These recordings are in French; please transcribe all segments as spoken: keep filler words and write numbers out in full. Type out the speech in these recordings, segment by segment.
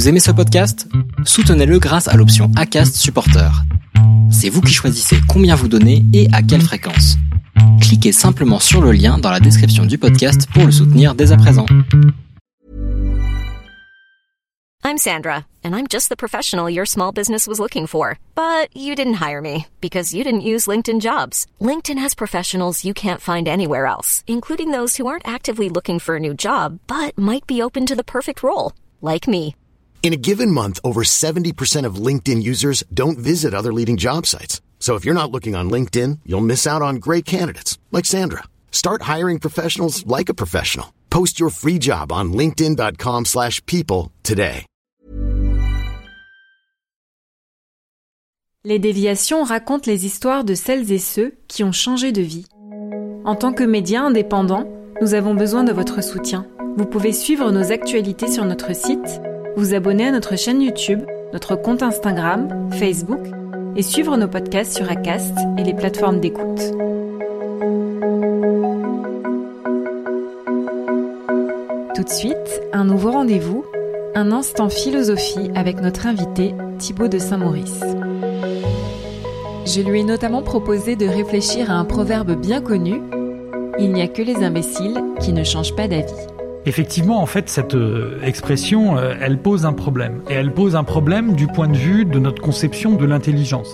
Vous aimez ce podcast ? Soutenez-le grâce à l'option Acast Supporter. C'est vous qui choisissez combien vous donnez et à quelle fréquence. Cliquez simplement sur le lien dans la description du podcast pour le soutenir dès à présent. I'm Sandra, and I'm just the professional your small business was looking for. But you didn't hire me because you didn't use LinkedIn Jobs. LinkedIn has professionals you can't find anywhere else, including those who aren't actively looking for a new job, but might be open to the perfect role, like me. In a given month, over seventy percent of LinkedIn users don't visit other leading job sites. So if you're not looking on LinkedIn, you'll miss out on great candidates like Sandra. Start hiring professionals like a professional. Post your free job on linkedin.com slash people today. Les déviations racontent les histoires de celles et ceux qui ont changé de vie. En tant que médias indépendants, nous avons besoin de votre soutien. Vous pouvez suivre nos actualités sur notre site, vous abonner à notre chaîne YouTube, notre compte Instagram, Facebook et suivre nos podcasts sur Acast et les plateformes d'écoute. Tout de suite, un nouveau rendez-vous, un instant philosophie avec notre invité Thibaut de Saint-Maurice. Je lui ai notamment proposé de réfléchir à un proverbe bien connu « Il n'y a que les imbéciles qui ne changent pas d'avis ». Effectivement, en fait, cette euh, expression, euh, elle pose un problème. Et elle pose un problème du point de vue de notre conception de l'intelligence.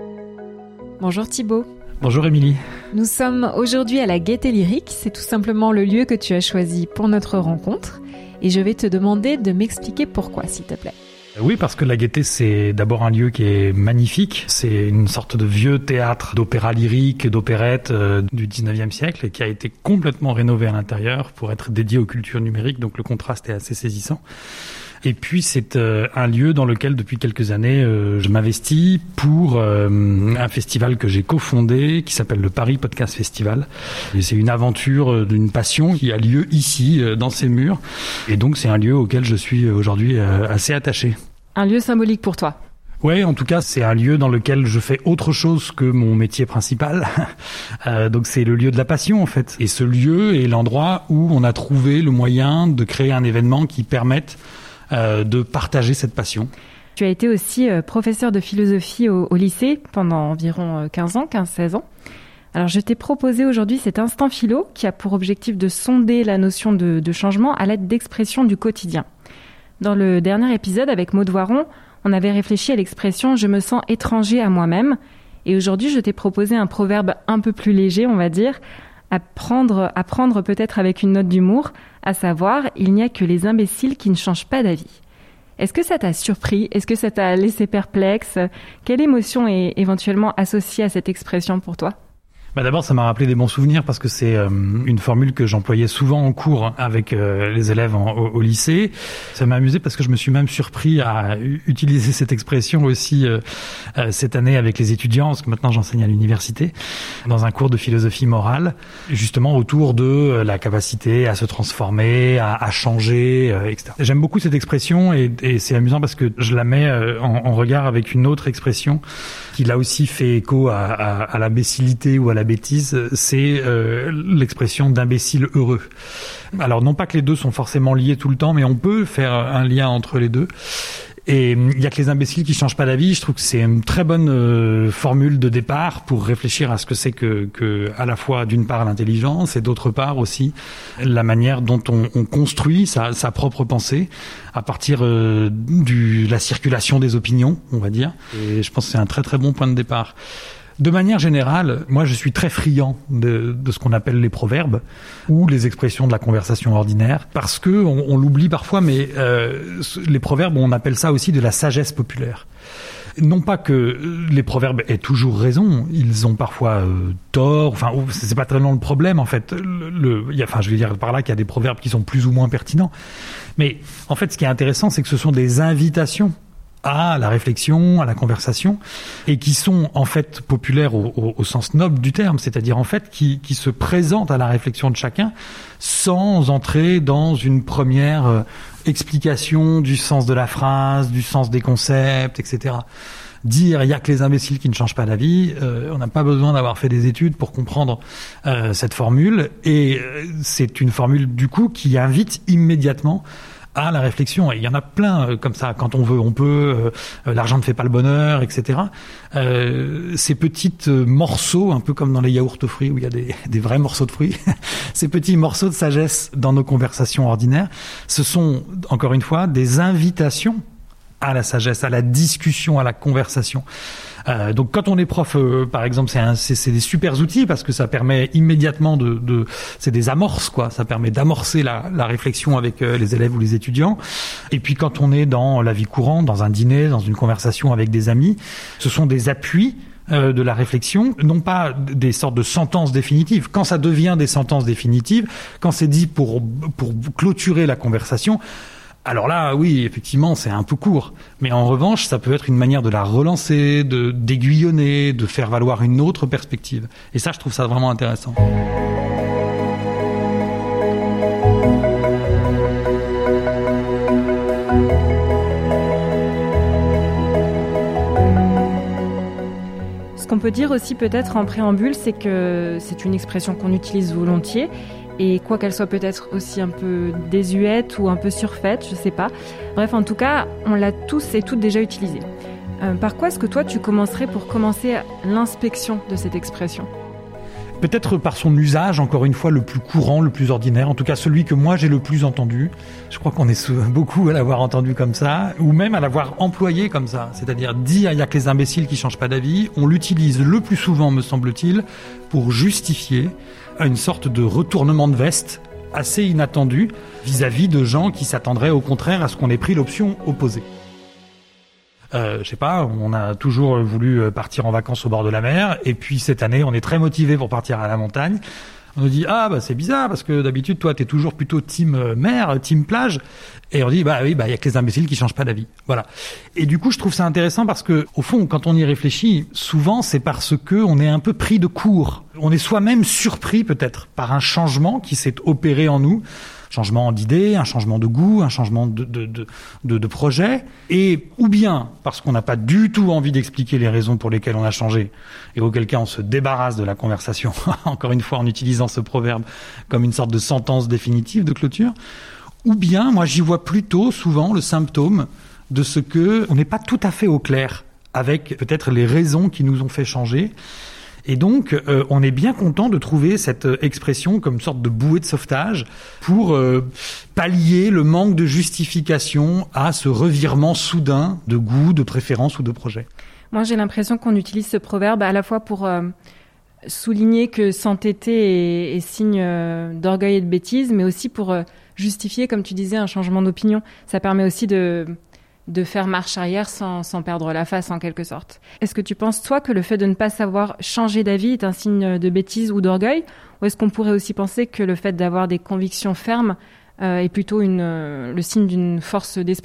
Bonjour Thibaut. Bonjour Émilie. Nous sommes aujourd'hui à la Gaîté Lyrique. C'est tout simplement le lieu que tu as choisi pour notre rencontre. Et je vais te demander de m'expliquer pourquoi, s'il te plaît. Oui, parce que la Gaîté, c'est d'abord un lieu qui est magnifique. C'est une sorte de vieux théâtre d'opéra lyrique, d'opérette euh, du dix-neuvième siècle et qui a été complètement rénové à l'intérieur pour être dédié aux cultures numériques. Donc le contraste est assez saisissant. Et puis c'est euh, un lieu dans lequel depuis quelques années euh, je m'investis pour euh, un festival que j'ai cofondé qui s'appelle le Paris Podcast Festival. Et c'est une aventure euh, d'une passion qui a lieu ici euh, dans ces murs. Et donc c'est un lieu auquel je suis aujourd'hui euh, assez attaché. Un lieu symbolique pour toi. Ouais, en tout cas, c'est un lieu dans lequel je fais autre chose que mon métier principal. euh, donc c'est le lieu de la passion en fait. Et ce lieu est l'endroit où on a trouvé le moyen de créer un événement qui permette Euh, de partager cette passion. Tu as été aussi euh, professeur de philosophie au, au lycée pendant environ quinze ans, quinze seize ans. Alors je t'ai proposé aujourd'hui cet instant philo qui a pour objectif de sonder la notion de, de changement à l'aide d'expressions du quotidien. Dans le dernier épisode avec Maud Voiron, on avait réfléchi à l'expression « je me sens étranger à moi-même » et aujourd'hui je t'ai proposé un proverbe un peu plus léger, on va dire, à prendre, à prendre peut-être avec une note d'humour, à savoir « il n'y a que les imbéciles qui ne changent pas d'avis ». Est-ce que ça t'a surpris ? Est-ce que ça t'a laissé perplexe ? Quelle émotion est éventuellement associée à cette expression pour toi ? Bah d'abord, ça m'a rappelé des bons souvenirs parce que c'est euh, une formule que j'employais souvent en cours avec euh, les élèves en, au, au lycée. Ça m'a amusé parce que je me suis même surpris à u- utiliser cette expression aussi euh, euh, cette année avec les étudiants, parce que maintenant j'enseigne à l'université, dans un cours de philosophie morale, justement autour de euh, la capacité à se transformer, à, à changer, euh, et cetera. J'aime beaucoup cette expression et, et c'est amusant parce que je la mets euh, en, en regard avec une autre expression qui là aussi fait écho à, à, à l'imbécilité ou à la bêtise, c'est euh, l'expression d'imbécile heureux. Alors non pas que les deux sont forcément liés tout le temps, mais on peut faire un lien entre les deux. Et il y a que les imbéciles qui changent pas d'avis. Je trouve que c'est une très bonne euh, formule de départ pour réfléchir à ce que c'est que, que à la fois d'une part l'intelligence et d'autre part aussi la manière dont on, on construit sa, sa propre pensée à partir euh, du la circulation des opinions, on va dire. Et je pense que c'est un très très bon point de départ. De manière générale, moi je suis très friand de, de ce qu'on appelle les proverbes ou les expressions de la conversation ordinaire, parce que on, on l'oublie parfois, mais euh, les proverbes, on appelle ça aussi de la sagesse populaire. Non pas que les proverbes aient toujours raison, ils ont parfois euh, tort. Enfin, c'est pas tellement le problème en fait. Le, le, y a, enfin, je vais dire par là qu'il y a des proverbes qui sont plus ou moins pertinents. Mais en fait, ce qui est intéressant, c'est que ce sont des invitations à la réflexion, à la conversation, et qui sont en fait populaires au, au, au sens noble du terme, c'est-à-dire en fait qui, qui se présentent à la réflexion de chacun sans entrer dans une première euh, explication du sens de la phrase, du sens des concepts, et cetera. Dire il y a que les imbéciles qui ne changent pas d'avis, euh, on n'a pas besoin d'avoir fait des études pour comprendre euh, cette formule, et euh, c'est une formule du coup qui invite immédiatement à la réflexion. Et il y en a plein euh, comme ça. Quand on veut, on peut. Euh, l'argent ne fait pas le bonheur, et cetera. Euh, ces petites morceaux, un peu comme dans les yaourts aux fruits où il y a des, des vrais morceaux de fruits, ces petits morceaux de sagesse dans nos conversations ordinaires, ce sont, encore une fois, des invitations à la sagesse, à la discussion, à la conversation. Euh, donc quand on est prof, euh, par exemple, c'est, un, c'est, c'est des super outils parce que ça permet immédiatement de, de c'est des amorces quoi, ça permet d'amorcer la, la réflexion avec euh, les élèves ou les étudiants. Et puis quand on est dans la vie courante, dans un dîner, dans une conversation avec des amis, ce sont des appuis euh, de la réflexion, non pas des sortes de sentences définitives. Quand ça devient des sentences définitives, quand c'est dit pour pour clôturer la conversation. Alors là, oui, effectivement, c'est un peu court. Mais en revanche, ça peut être une manière de la relancer, de d'aiguillonner, de faire valoir une autre perspective. Et ça, je trouve ça vraiment intéressant. Ce qu'on peut dire aussi peut-être en préambule, c'est que c'est une expression qu'on utilise volontiers. Et quoi qu'elle soit peut-être aussi un peu désuète ou un peu surfaite, je sais pas. Bref, en tout cas, on l'a tous et toutes déjà utilisée. Euh, par quoi est-ce que toi, tu commencerais pour commencer l'inspection de cette expression ? Peut-être par son usage, encore une fois, le plus courant, le plus ordinaire, en tout cas celui que moi j'ai le plus entendu. Je crois qu'on est beaucoup à l'avoir entendu comme ça, ou même à l'avoir employé comme ça. C'est-à-dire, dit il n'y a que les imbéciles qui changent pas d'avis, on l'utilise le plus souvent, me semble-t-il, pour justifier une sorte de retournement de veste assez inattendu vis-à-vis de gens qui s'attendraient au contraire à ce qu'on ait pris l'option opposée. Euh, je sais pas, on a toujours voulu partir en vacances au bord de la mer, et puis cette année, on est très motivé pour partir à la montagne. On nous dit, ah, bah, c'est bizarre, parce que d'habitude, toi, t'es toujours plutôt team mer, team plage. Et on dit, bah oui, bah, il y a que les imbéciles qui changent pas d'avis. Voilà. Et du coup, je trouve ça intéressant parce que, au fond, quand on y réfléchit, souvent, c'est parce que on est un peu pris de court. On est soi-même surpris, peut-être, par un changement qui s'est opéré en nous. Changement d'idée, un changement de goût, un changement de, de, de, de, de projet, et ou bien parce qu'on n'a pas du tout envie d'expliquer les raisons pour lesquelles on a changé, et auquel cas on se débarrasse de la conversation, encore une fois en utilisant ce proverbe comme une sorte de sentence définitive de clôture, ou bien moi j'y vois plutôt souvent le symptôme de ce que on n'est pas tout à fait au clair avec peut-être les raisons qui nous ont fait changer. Et donc, euh, on est bien content de trouver cette expression comme sorte de bouée de sauvetage pour euh, pallier le manque de justification à ce revirement soudain de goût, de préférence ou de projet. Moi, j'ai l'impression qu'on utilise ce proverbe à la fois pour euh, souligner que s'entêter est, est signe euh, d'orgueil et de bêtise, mais aussi pour euh, justifier, comme tu disais, un changement d'opinion. Ça permet aussi de... de faire marche arrière sans, sans perdre la face en quelque sorte. Est-ce que tu penses, toi, que le fait de ne pas savoir changer d'avis est un signe de bêtise ou d'orgueil ? Ou est-ce qu'on pourrait aussi penser que le fait d'avoir des convictions fermes euh, est plutôt une, euh, le signe d'une force d'esprit ?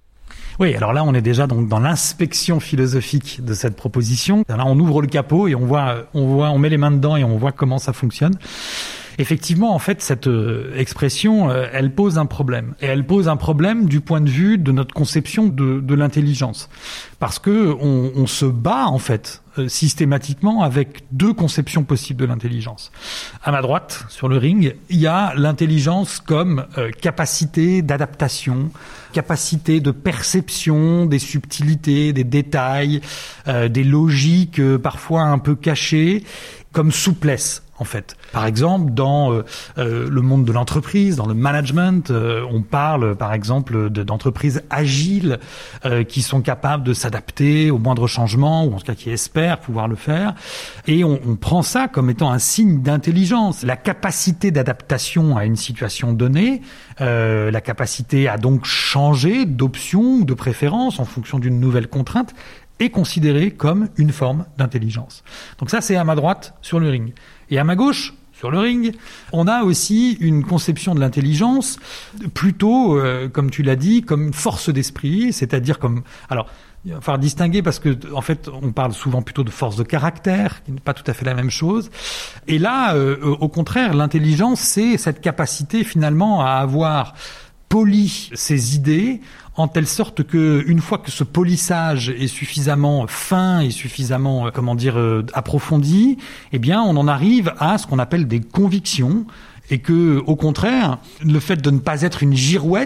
Oui, alors là, on est déjà donc dans l'inspection philosophique de cette proposition. Là, on ouvre le capot et on voit, on voit, on met les mains dedans et on voit comment ça fonctionne. Effectivement, en fait, cette euh, expression, euh, elle pose un problème. Et elle pose un problème du point de vue de notre conception de, de l'intelligence. Parce que on, on se bat, en fait, euh, systématiquement avec deux conceptions possibles de l'intelligence. À ma droite, sur le ring, il y a l'intelligence comme euh, capacité d'adaptation, capacité de perception des subtilités, des détails, euh, des logiques euh, parfois un peu cachées, comme souplesse. En fait, par exemple, dans euh, euh, le monde de l'entreprise, dans le management, euh, on parle, par exemple, de, d'entreprises agiles euh, qui sont capables de s'adapter aux moindres changements, ou en tout cas qui espèrent pouvoir le faire. Et on, on prend ça comme étant un signe d'intelligence. La capacité d'adaptation à une situation donnée, euh, la capacité à donc changer d'option ou de préférence en fonction d'une nouvelle contrainte, est considérée comme une forme d'intelligence. Donc ça, c'est à ma droite sur le ring. Et à ma gauche, sur le ring, on a aussi une conception de l'intelligence plutôt, euh, comme tu l'as dit, comme une force d'esprit, c'est-à-dire comme... Alors, il va falloir distinguer parce que, en fait, on parle souvent plutôt de force de caractère, qui n'est pas tout à fait la même chose. Et là, euh, au contraire, l'intelligence, c'est cette capacité finalement à avoir poli ses idées en telle sorte que une fois que ce polissage est suffisamment fin et suffisamment euh, comment dire euh, approfondi, eh bien on en arrive à ce qu'on appelle des convictions, et que au contraire le fait de ne pas être une girouette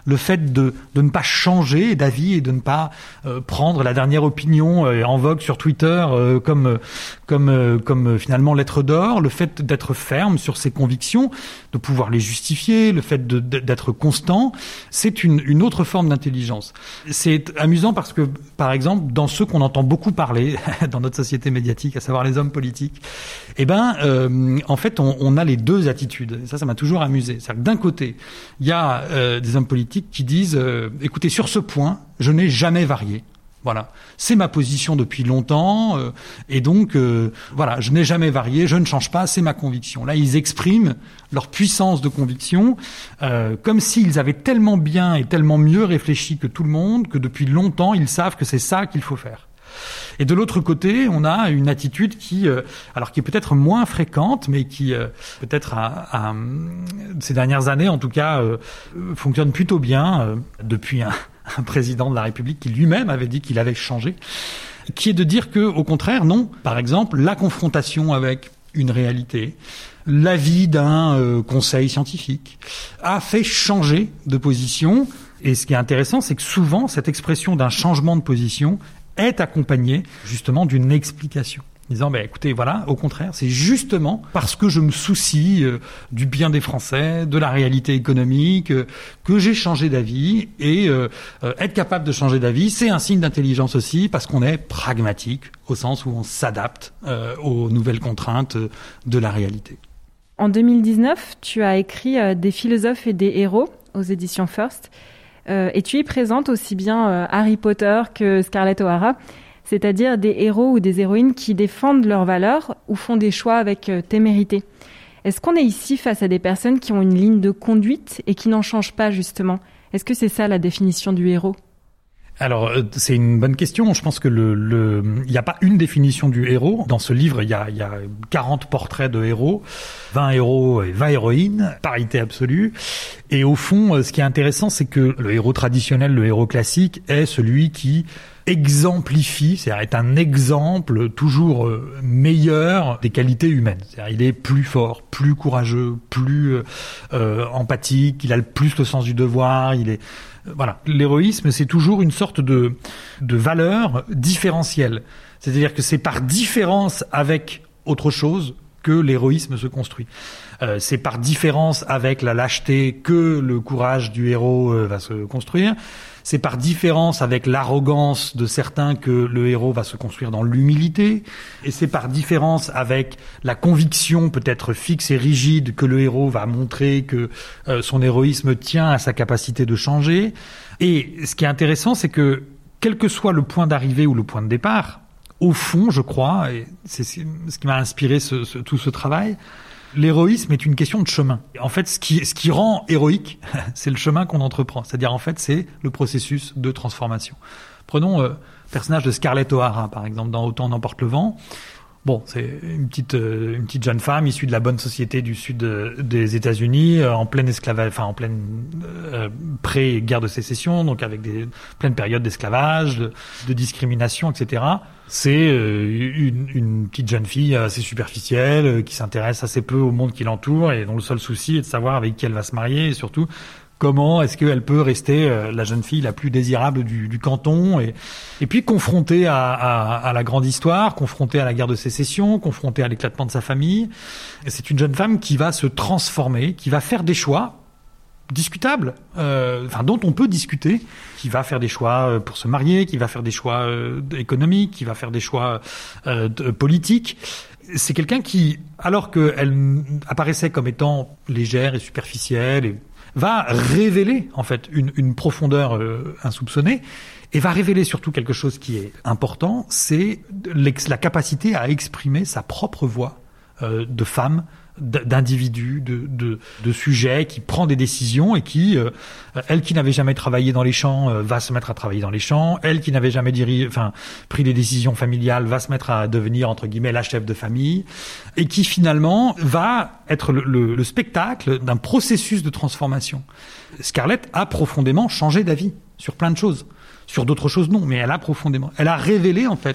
le fait de, de ne pas changer d'avis et de ne pas euh, prendre la dernière opinion euh, en vogue sur Twitter euh, comme comme euh, comme euh, finalement lettre d'or, le fait d'être ferme sur ses convictions, de pouvoir les justifier, le fait de, de, d'être constant, c'est une, une autre forme d'intelligence. C'est amusant parce que, par exemple, dans ceux qu'on entend beaucoup parler dans notre société médiatique, à savoir les hommes politiques, eh ben, euh, en fait, on, on a les deux attitudes. Et ça, ça m'a toujours amusé. C'est-à-dire que d'un côté, il y a euh, des hommes politiques qui disent euh, « Écoutez, sur ce point, je n'ai jamais varié. Voilà, c'est ma position depuis longtemps, euh, et donc euh, voilà, je n'ai jamais varié, je ne change pas, c'est ma conviction. » Là, ils expriment leur puissance de conviction, euh, comme s'ils avaient tellement bien et tellement mieux réfléchi que tout le monde, que depuis longtemps, ils savent que c'est ça qu'il faut faire. Et de l'autre côté, on a une attitude qui, euh, alors qui est peut-être moins fréquente, mais qui euh, peut-être à, à, ces dernières années, en tout cas, euh, fonctionne plutôt bien euh, depuis un, un président de la République qui lui-même avait dit qu'il avait changé, qui est de dire que, au contraire, non. Par exemple, la confrontation avec une réalité, l'avis d'un euh, conseil scientifique, a fait changer de position. Et ce qui est intéressant, c'est que souvent, cette expression d'un changement de position est accompagné justement d'une explication. Disant, bah, écoutez, voilà, au contraire, c'est justement parce que je me soucie euh, du bien des Français, de la réalité économique, euh, que j'ai changé d'avis. Et euh, euh, être capable de changer d'avis, c'est un signe d'intelligence aussi, parce qu'on est pragmatique, au sens où on s'adapte euh, aux nouvelles contraintes euh, de la réalité. En deux mille dix-neuf, tu as écrit euh, Des philosophes et des héros aux éditions First. Euh, et tu y présentes aussi bien euh, Harry Potter que Scarlett O'Hara, c'est-à-dire des héros ou des héroïnes qui défendent leurs valeurs ou font des choix avec euh, témérité. Est-ce qu'on est ici face à des personnes qui ont une ligne de conduite et qui n'en changent pas justement ? Est-ce que c'est ça la définition du héros ? Alors, c'est une bonne question. Je pense que le, le, il n'y a pas une définition du héros. Dans ce livre, il y a, il y a quarante portraits de héros, vingt héros et vingt héroïnes, parité absolue. Et au fond, ce qui est intéressant, c'est que le héros traditionnel, le héros classique, est celui qui exemplifie, c'est-à-dire est un exemple toujours meilleur des qualités humaines. C'est-à-dire il est plus fort, plus courageux, plus euh, empathique, il a le plus le sens du devoir, il est voilà. L'héroïsme, c'est toujours une sorte de de valeur différentielle. C'est-à-dire que c'est par différence avec autre chose que l'héroïsme se construit. Euh, c'est par différence avec la lâcheté que le courage du héros euh, va se construire. C'est par différence avec l'arrogance de certains que le héros va se construire dans l'humilité. Et c'est par différence avec la conviction peut-être fixe et rigide que le héros va montrer que euh, son héroïsme tient à sa capacité de changer. Et ce qui est intéressant, c'est que quel que soit le point d'arrivée ou le point de départ, au fond, je crois, et c'est ce qui m'a inspiré ce, ce, tout ce travail, l'héroïsme est une question de chemin. En fait, ce qui, ce qui rend héroïque, c'est le chemin qu'on entreprend. C'est-à-dire, en fait, c'est le processus de transformation. Prenons euh, le personnage de Scarlett O'Hara, par exemple, dans Autant n'emporte le vent. Bon, c'est une petite euh, une petite jeune femme issue de la bonne société du sud de, des États-Unis, euh, en pleine esclavage, enfin en pleine euh, pré-guerre de sécession, donc avec des pleine période d'esclavage, de, de discrimination, et cetera. C'est euh, une, une petite jeune fille assez superficielle euh, qui s'intéresse assez peu au monde qui l'entoure et dont le seul souci est de savoir avec qui elle va se marier et surtout comment est-ce qu'elle peut rester euh, la jeune fille la plus désirable du, du canton et, et puis confrontée à, à, à la grande histoire, confrontée à la guerre de sécession, confrontée à l'éclatement de sa famille. Et c'est une jeune femme qui va se transformer, qui va faire des choix discutables, euh, enfin dont on peut discuter, qui va faire des choix pour se marier, qui va faire des choix euh, économiques, qui va faire des choix euh, de, politiques. C'est quelqu'un qui, alors qu'elle apparaissait comme étant légère et superficielle et va révéler en fait une, une profondeur euh, insoupçonnée et va révéler surtout quelque chose qui est important, c'est la capacité à exprimer sa propre voix euh, de femme, d'individu, de, de, de sujet qui prend des décisions et qui, euh, elle qui n'avait jamais travaillé dans les champs, euh, va se mettre à travailler dans les champs. Elle qui n'avait jamais dirigé, enfin, pris des décisions familiales, va se mettre à devenir, entre guillemets, la chef de famille. Et qui, finalement, va être le, le, le spectacle d'un processus de transformation. Scarlett a profondément changé d'avis sur plein de choses. Sur d'autres choses, non, mais elle a profondément. Elle a révélé, en fait,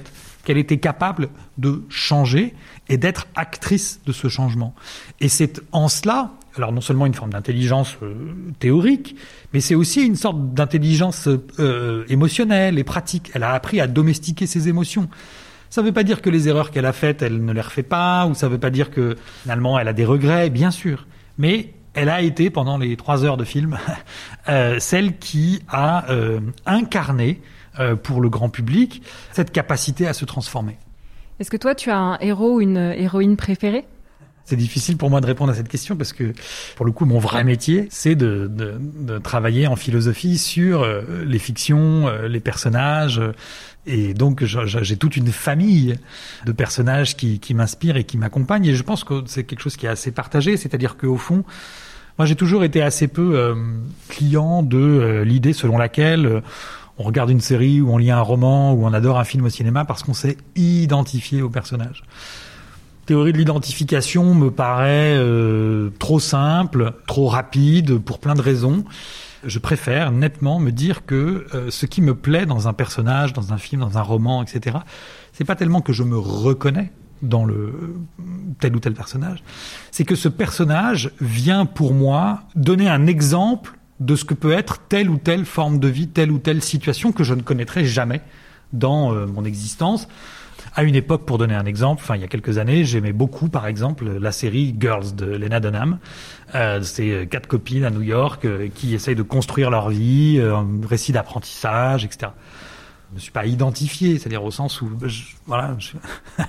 qu'elle était capable de changer et d'être actrice de ce changement. Et c'est en cela, alors non seulement une forme d'intelligence euh, théorique, mais c'est aussi une sorte d'intelligence euh, émotionnelle et pratique. Elle a appris à domestiquer ses émotions. Ça ne veut pas dire que les erreurs qu'elle a faites, elle ne les refait pas, ou ça ne veut pas dire que finalement elle a des regrets, bien sûr. Mais elle a été, pendant les trois heures de film, euh, celle qui a euh, incarné euh, pour le grand public cette capacité à se transformer. Est-ce que toi, tu as un héros ou une héroïne préférée ? C'est difficile pour moi de répondre à cette question parce que, pour le coup, mon vrai métier, c'est de, de, de travailler en philosophie sur euh, les fictions, euh, les personnages. Euh, et donc, j'ai toute une famille de personnages qui, qui m'inspirent et qui m'accompagnent. Et je pense que c'est quelque chose qui est assez partagé. C'est-à-dire qu'au fond, moi, j'ai toujours été assez peu euh, client de euh, l'idée selon laquelle euh, on regarde une série ou on lit un roman ou on adore un film au cinéma parce qu'on s'est identifié au personnage. Théorie de l'identification me paraît euh, trop simple, trop rapide, pour plein de raisons. Je préfère nettement me dire que euh, ce qui me plaît dans un personnage, dans un film, dans un roman, et cetera, c'est pas tellement que je me reconnais dans le tel ou tel personnage, c'est que ce personnage vient pour moi donner un exemple de ce que peut être telle ou telle forme de vie, telle ou telle situation que je ne connaîtrai jamais dans euh, mon existence. À une époque, pour donner un exemple, enfin il y a quelques années, j'aimais beaucoup, par exemple, la série Girls de Lena Dunham. Euh, c'est quatre copines à New York euh, qui essayent de construire leur vie, euh, un récit d'apprentissage, et cetera. Je me suis pas identifié, c'est-à-dire au sens où, je, voilà, je suis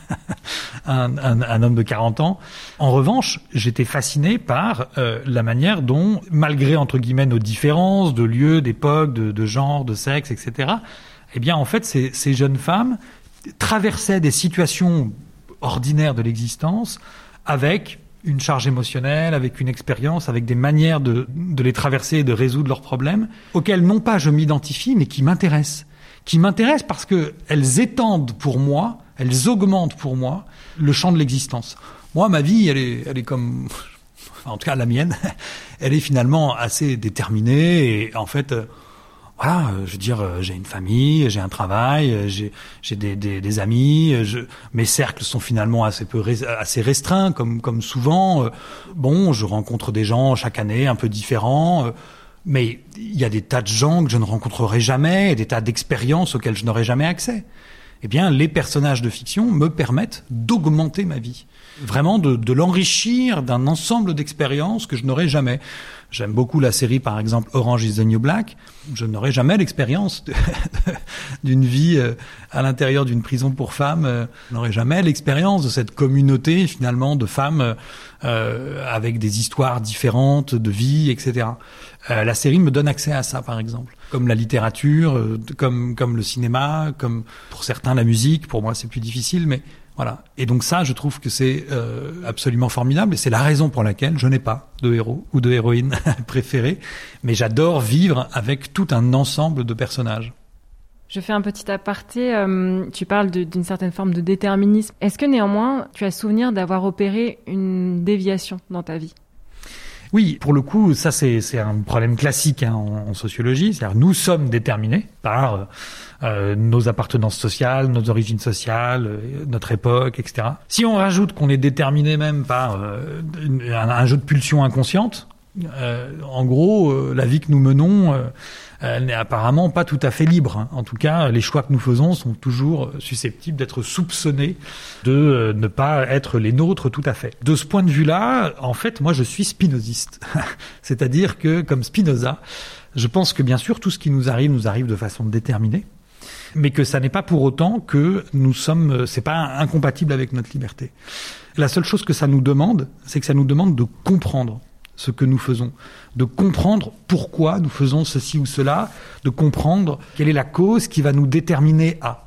un, un, un homme de quarante ans. En revanche, j'étais fasciné par euh, la manière dont, malgré entre guillemets nos différences de lieu, d'époque, de, de genre, de sexe, et cetera. Eh bien, en fait, ces, ces jeunes femmes traversaient des situations ordinaires de l'existence avec une charge émotionnelle, avec une expérience, avec des manières de, de les traverser et de résoudre leurs problèmes, auxquels non pas je m'identifie, mais qui m'intéressent. Qui m'intéressent parce que elles étendent pour moi, elles augmentent pour moi le champ de l'existence. Moi, ma vie, elle est, elle est comme, enfin, en tout cas la mienne, elle est finalement assez déterminée et en fait, euh, voilà, je veux dire, j'ai une famille, j'ai un travail, j'ai, j'ai des, des, des amis, je, mes cercles sont finalement assez peu, assez restreints, comme, comme souvent. Bon, je rencontre des gens chaque année un peu différents, mais il y a des tas de gens que je ne rencontrerai jamais, et des tas d'expériences auxquelles je n'aurai jamais accès. Eh bien, les personnages de fiction me permettent d'augmenter ma vie. Vraiment de, de l'enrichir d'un ensemble d'expériences que je n'aurai jamais. J'aime beaucoup la série, par exemple, Orange is the New Black. Je n'aurai jamais l'expérience de, de, d'une vie euh, à l'intérieur d'une prison pour femmes. Euh, je n'aurai jamais l'expérience de cette communauté, finalement, de femmes euh, avec des histoires différentes de vie, et cetera. Euh, la série me donne accès à ça, par exemple. Comme la littérature, euh, comme, comme le cinéma, comme pour certains la musique. Pour moi, c'est plus difficile, mais voilà. Et donc ça, je trouve que c'est euh, absolument formidable et c'est la raison pour laquelle je n'ai pas de héros ou de héroïne préférés, mais j'adore vivre avec tout un ensemble de personnages. Je fais un petit aparté, euh, tu parles de, d'une certaine forme de déterminisme. Est-ce que néanmoins, tu as souvenir d'avoir opéré une déviation dans ta vie ? Oui, pour le coup, ça c'est, c'est un problème classique hein, en, en sociologie. C'est-à-dire, nous sommes déterminés par euh, nos appartenances sociales, nos origines sociales, euh, notre époque, et cetera. Si on rajoute qu'on est déterminé même par euh, une, un, un jeu de pulsions inconscientes, euh, en gros, euh, la vie que nous menons, euh, elle n'est apparemment pas tout à fait libre. Hein. En tout cas, les choix que nous faisons sont toujours susceptibles d'être soupçonnés de euh, ne pas être les nôtres tout à fait. De ce point de vue-là, en fait, moi, je suis spinoziste. C'est-à-dire que, comme Spinoza, je pense que, bien sûr, tout ce qui nous arrive, nous arrive de façon déterminée, mais que ça n'est pas pour autant que nous sommes, c'est pas incompatible avec notre liberté. La seule chose que ça nous demande, c'est que ça nous demande de comprendre ce que nous faisons, de comprendre pourquoi nous faisons ceci ou cela, de comprendre quelle est la cause qui va nous déterminer à.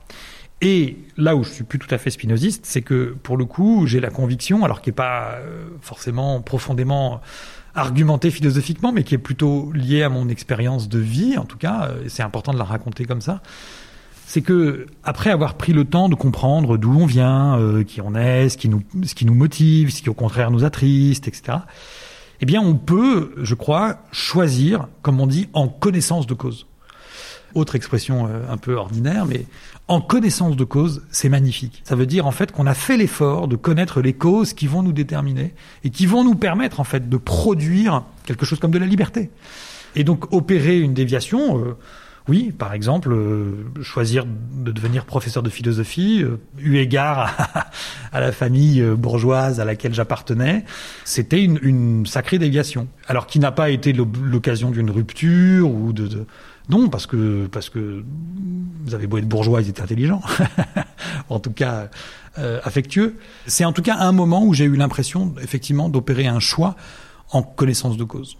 Et là où je suis plus tout à fait spinoziste, c'est que pour le coup, j'ai la conviction, alors qui est pas forcément profondément argumentée philosophiquement, mais qui est plutôt liée à mon expérience de vie, en tout cas, et c'est important de la raconter comme ça, c'est que après avoir pris le temps de comprendre d'où on vient, euh, qui on est, ce qui nous, ce qui nous motive, ce qui au contraire nous attriste, et cetera, eh bien, on peut, je crois, choisir, comme on dit, en connaissance de cause. autre expression euh, un peu ordinaire, mais en connaissance de cause, c'est magnifique. Ça veut dire en fait qu'on a fait l'effort de connaître les causes qui vont nous déterminer et qui vont nous permettre en fait de produire quelque chose comme de la liberté. Et donc opérer une déviation, euh, oui, par exemple, euh, choisir de devenir professeur de philosophie, euh, eu égard à, à la famille euh, bourgeoise à laquelle j'appartenais, c'était une, une sacrée déviation. Alors qui n'a pas été l'occasion d'une rupture ou de, de... Non, parce que parce que vous avez beau être bourgeois, ils étaient intelligents, en tout cas euh, affectueux. C'est en tout cas un moment où j'ai eu l'impression, effectivement, d'opérer un choix en connaissance de cause.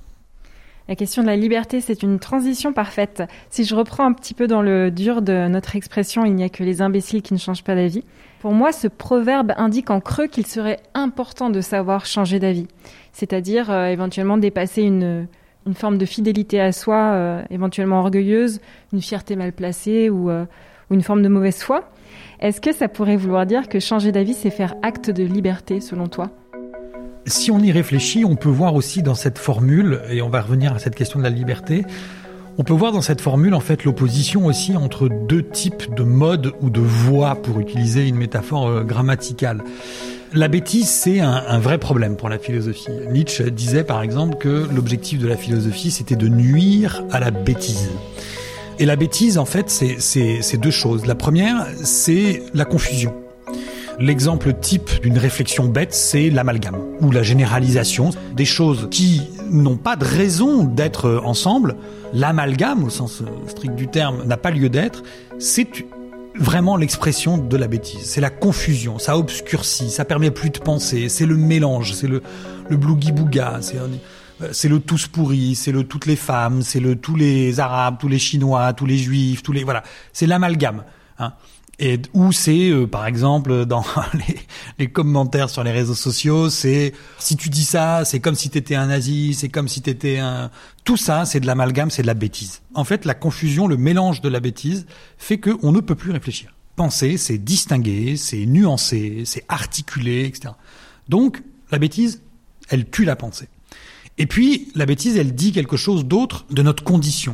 La question de la liberté, c'est une transition parfaite. Si je reprends un petit peu dans le dur de notre expression, il n'y a que les imbéciles qui ne changent pas d'avis. Pour moi, ce proverbe indique en creux qu'il serait important de savoir changer d'avis. C'est-à-dire euh, éventuellement dépasser une, une forme de fidélité à soi, euh, éventuellement orgueilleuse, une fierté mal placée ou, euh, ou une forme de mauvaise foi. Est-ce que ça pourrait vouloir dire que changer d'avis, c'est faire acte de liberté, selon toi ? Si on y réfléchit, on peut voir aussi dans cette formule, et on va revenir à cette question de la liberté, on peut voir dans cette formule en fait l'opposition aussi entre deux types de modes ou de voies, pour utiliser une métaphore euh, grammaticale. La bêtise, c'est un, un vrai problème pour la philosophie. Nietzsche disait par exemple que l'objectif de la philosophie, c'était de nuire à la bêtise. Et la bêtise, en fait, c'est, c'est, c'est deux choses. La première, c'est la confusion. L'exemple type d'une réflexion bête, c'est l'amalgame ou la généralisation des choses qui n'ont pas de raison d'être ensemble. L'amalgame, au sens strict du terme, n'a pas lieu d'être. C'est vraiment l'expression de la bêtise. C'est la confusion, ça obscurcit, ça permet plus de penser. C'est le mélange, c'est le, le blougi-bouga, c'est, c'est le tous pourris, c'est le toutes les femmes, c'est le tous les arabes, tous les chinois, tous les juifs, tous les voilà. C'est l'amalgame, hein. Et où c'est, euh, par exemple, dans les, les commentaires sur les réseaux sociaux, c'est si tu dis ça, c'est comme si t'étais un nazi, c'est comme si t'étais un... Tout ça, c'est de l'amalgame, c'est de la bêtise. En fait, la confusion, le mélange de la bêtise fait qu'on ne peut plus réfléchir. Penser, c'est distinguer, c'est nuancer, c'est articuler, et cetera. Donc, la bêtise, elle tue la pensée. Et puis, la bêtise, elle dit quelque chose d'autre de notre condition.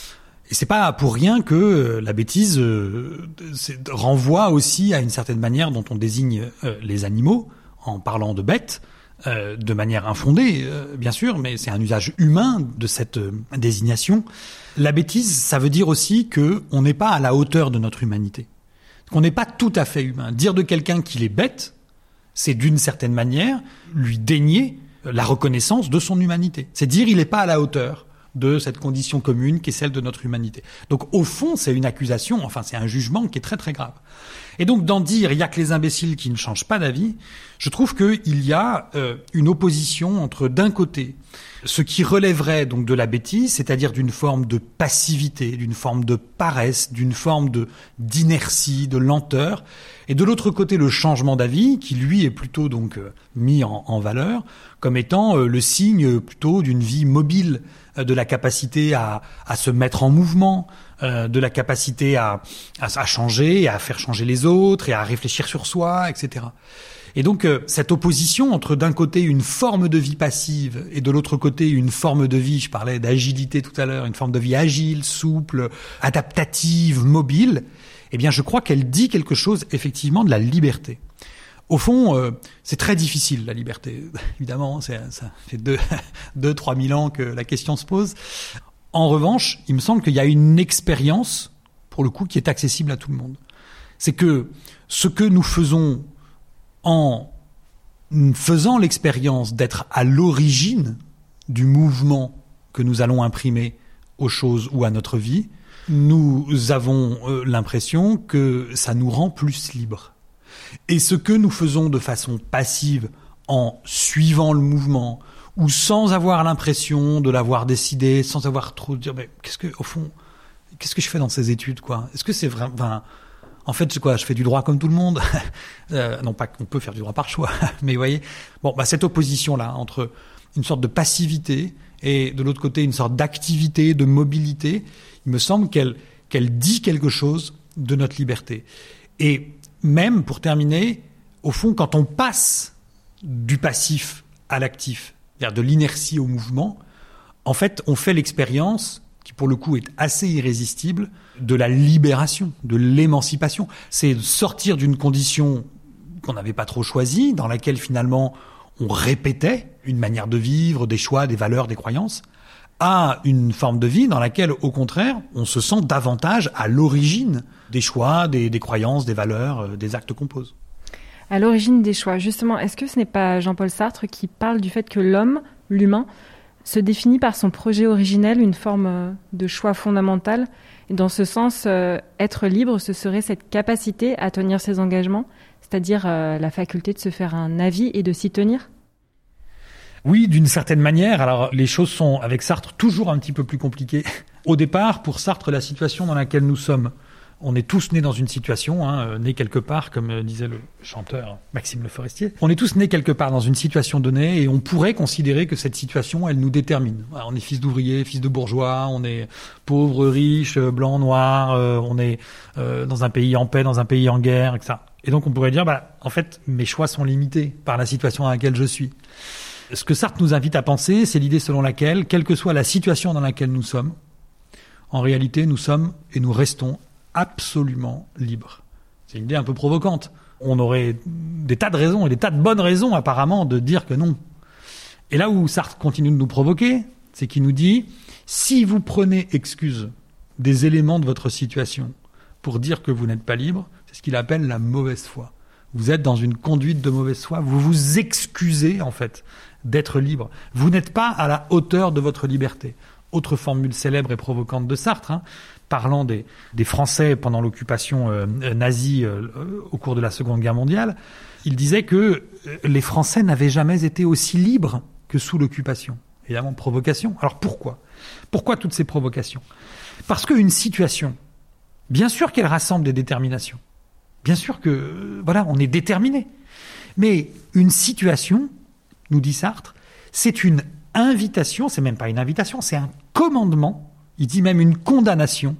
Et c'est pas pour rien que la bêtise euh, renvoie aussi à une certaine manière dont on désigne euh, les animaux, en parlant de bêtes, euh, de manière infondée, euh, bien sûr, mais c'est un usage humain de cette euh, désignation. La bêtise, ça veut dire aussi que on n'est pas à la hauteur de notre humanité, qu'on n'est pas tout à fait humain. Dire de quelqu'un qu'il est bête, c'est d'une certaine manière lui dénier la reconnaissance de son humanité. C'est dire il n'est pas à la hauteur de cette condition commune qui est celle de notre humanité. Donc au fond, c'est une accusation, enfin c'est un jugement qui est très très grave. Et donc d'en dire, il y a que les imbéciles qui ne changent pas d'avis, je trouve qu'il y a euh, une opposition entre d'un côté ce qui relèverait donc de la bêtise, c'est-à-dire d'une forme de passivité, d'une forme de paresse, d'une forme de d'inertie, de lenteur, et de l'autre côté le changement d'avis qui lui est plutôt donc euh, mis en, en valeur comme étant euh, le signe plutôt d'une vie mobile, euh, de la capacité à, à se mettre en mouvement, euh, de la capacité à, à, à changer, à faire changer les autres et à réfléchir sur soi, et cetera. Et donc euh, cette opposition entre d'un côté une forme de vie passive et de l'autre côté une forme de vie, je parlais d'agilité tout à l'heure, une forme de vie agile, souple, adaptative, mobile, eh bien je crois qu'elle dit quelque chose effectivement de la liberté. Au fond, euh, c'est très difficile la liberté. Évidemment, c'est, ça fait deux, deux, trois mille ans que la question se pose. En revanche, il me semble qu'il y a une expérience, pour le coup, qui est accessible à tout le monde. C'est que ce que nous faisons en faisant l'expérience d'être à l'origine du mouvement que nous allons imprimer aux choses ou à notre vie, nous avons euh, l'impression que ça nous rend plus libres. Et ce que nous faisons de façon passive en suivant le mouvement ou sans avoir l'impression de l'avoir décidé, sans avoir trop de dire mais qu'est-ce que au fond qu'est-ce que je fais dans ces études quoi ? Est-ce que c'est vraiment enfin, en fait c'est quoi ? Je fais du droit comme tout le monde. euh, non pas qu'on peut faire du droit par choix, mais vous voyez. Bon bah cette opposition là entre une sorte de passivité et de l'autre côté une sorte d'activité, de mobilité, il me semble qu'elle qu'elle dit quelque chose de notre liberté. Et même, pour terminer, au fond, quand on passe du passif à l'actif, c'est-à-dire de l'inertie au mouvement, en fait, on fait l'expérience qui pour le coup est assez irrésistible, de la libération, de l'émancipation. C'est sortir d'une condition qu'on n'avait pas trop choisie, dans laquelle finalement on répétait une manière de vivre, des choix, des valeurs, des croyances, à une forme de vie dans laquelle, au contraire, on se sent davantage à l'origine des choix, des, des croyances, des valeurs, euh, des actes qu'on pose. À l'origine des choix, justement, est-ce que ce n'est pas Jean-Paul Sartre qui parle du fait que l'homme, l'humain, se définit par son projet originel, une forme de choix fondamental. Et dans ce sens, euh, être libre, ce serait cette capacité à tenir ses engagements, c'est-à-dire euh, la faculté de se faire un avis et de s'y tenir ? Oui, d'une certaine manière. Alors, les choses sont, avec Sartre, toujours un petit peu plus compliquées. Au départ, pour Sartre, la situation dans laquelle nous sommes, on est tous nés dans une situation, hein, nés quelque part, comme disait le chanteur Maxime Le Forestier. On est tous nés quelque part dans une situation donnée et on pourrait considérer que cette situation, elle nous détermine. Alors, on est fils d'ouvrier, fils de bourgeois, on est pauvre, riche, blanc, noir, euh, on est euh, dans un pays en paix, dans un pays en guerre, et cetera. Et donc, on pourrait dire, bah, en fait, mes choix sont limités par la situation dans laquelle je suis. Ce que Sartre nous invite à penser, c'est l'idée selon laquelle, quelle que soit la situation dans laquelle nous sommes, en réalité, nous sommes et nous restons absolument libres. C'est une idée un peu provocante. On aurait des tas de raisons et des tas de bonnes raisons, apparemment, de dire que non. Et là où Sartre continue de nous provoquer, c'est qu'il nous dit, si vous prenez excuse des éléments de votre situation pour dire que vous n'êtes pas libre, c'est ce qu'il appelle la mauvaise foi. Vous êtes dans une conduite de mauvaise foi, vous vous excusez, en fait, d'être libre. Vous n'êtes pas à la hauteur de votre liberté. Autre formule célèbre et provocante de Sartre, hein, parlant des, des Français pendant l'occupation euh, nazie euh, au cours de la Seconde Guerre mondiale, il disait que les Français n'avaient jamais été aussi libres que sous l'occupation. Évidemment, provocation. Alors pourquoi ? Pourquoi toutes ces provocations ? Parce qu'une situation, bien sûr qu'elle rassemble des déterminations. Bien sûr que, voilà, on est déterminé. Mais une situation, nous dit Sartre, c'est une invitation, c'est même pas une invitation, c'est un commandement, il dit même une condamnation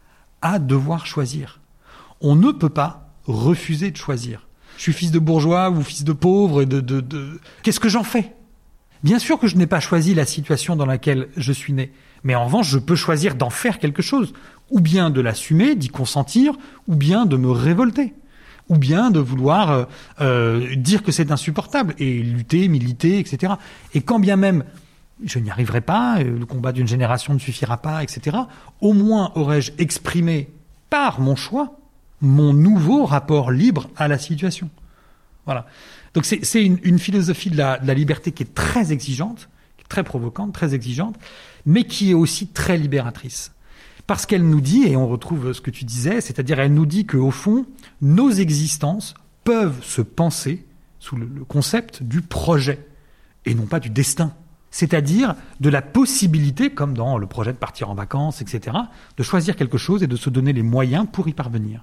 à devoir choisir. On ne peut pas refuser de choisir. Je suis fils de bourgeois ou fils de pauvre, de, de, de... qu'est-ce que j'en fais ? Bien sûr que je n'ai pas choisi la situation dans laquelle je suis né, mais en revanche, je peux choisir d'en faire quelque chose, ou bien de l'assumer, d'y consentir, ou bien de me révolter, ou bien de vouloir euh, euh, dire que c'est insupportable, et lutter, militer, et cetera. Et quand bien même je n'y arriverai pas, le combat d'une génération ne suffira pas, et cetera, au moins aurais-je exprimé par mon choix mon nouveau rapport libre à la situation. Voilà. Donc c'est, c'est une, une philosophie de la, de la liberté qui est très exigeante, qui est très provocante, très exigeante, mais qui est aussi très libératrice. Parce qu'elle nous dit, et on retrouve ce que tu disais, c'est-à-dire elle nous dit qu'au fond, nos existences peuvent se penser sous le, le concept du projet, et non pas du destin. C'est-à-dire de la possibilité, comme dans le projet de partir en vacances, et cetera, de choisir quelque chose et de se donner les moyens pour y parvenir.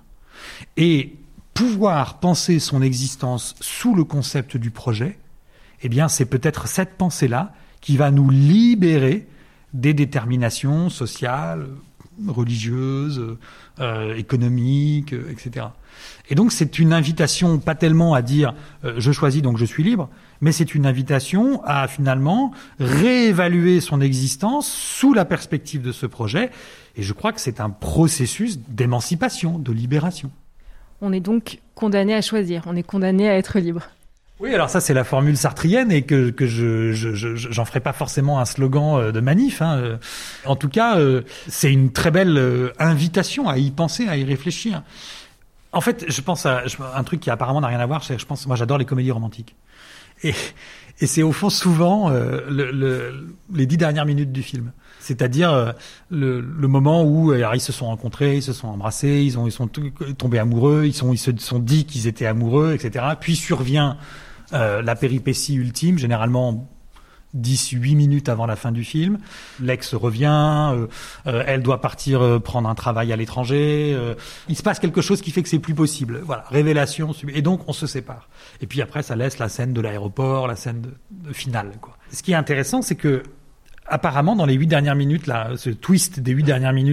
Et pouvoir penser son existence sous le concept du projet, eh bien, c'est peut-être cette pensée-là qui va nous libérer des déterminations sociales, religieuses, euh, économiques, et cetera. Et donc, c'est une invitation pas tellement à dire euh, « je choisis donc je suis libre », mais c'est une invitation à finalement réévaluer son existence sous la perspective de ce projet. Et je crois que c'est un processus d'émancipation, de libération. On est donc condamné à choisir, on est condamné à être libre. Oui, alors ça c'est la formule sartrienne et que, que je, je, je j'en ferai pas forcément un slogan de manif. Hein. En tout cas, c'est une très belle invitation à y penser, à y réfléchir. En fait, je pense à un truc qui apparemment n'a rien à voir. C'est, je pense, moi, j'adore les comédies romantiques, et, et c'est au fond souvent euh, le, le, les dix dernières minutes du film. C'est-à-dire euh, le, le moment où alors, ils se sont rencontrés, ils se sont embrassés, ils ont ils sont t- tombés amoureux, ils sont ils se sont dit qu'ils étaient amoureux, et cetera. Puis survient euh, la péripétie ultime, généralement dix, huit minutes avant la fin du film. L'ex revient, euh, euh, elle doit partir euh, prendre un travail à l'étranger. Euh, il se passe quelque chose qui fait que c'est plus possible. Voilà, révélation. Et donc, on se sépare. Et puis après, ça laisse la scène de l'aéroport, la scène de, de finale, quoi. Ce qui est intéressant, c'est que, apparemment, dans les huit dernières minutes, là, ce twist des huit dernières minutes,